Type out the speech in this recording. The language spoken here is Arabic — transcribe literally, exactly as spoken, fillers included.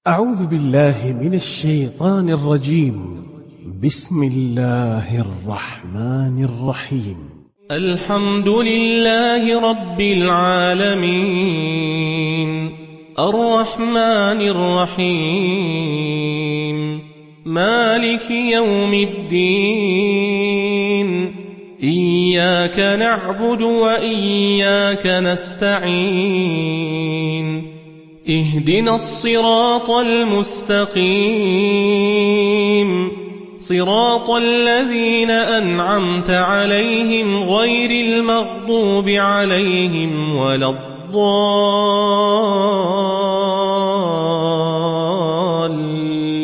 أعوذ بالله من الشيطان الرجيم. بسم الله الرحمن الرحيم. الحمد لله رب العالمين، الرحمن الرحيم، مالك يوم الدين، إياك نعبد وإياك نستعين، اهدنا الصراط المستقيم، صراط الذين أنعمت عليهم غير المغضوب عليهم ولا الضالين.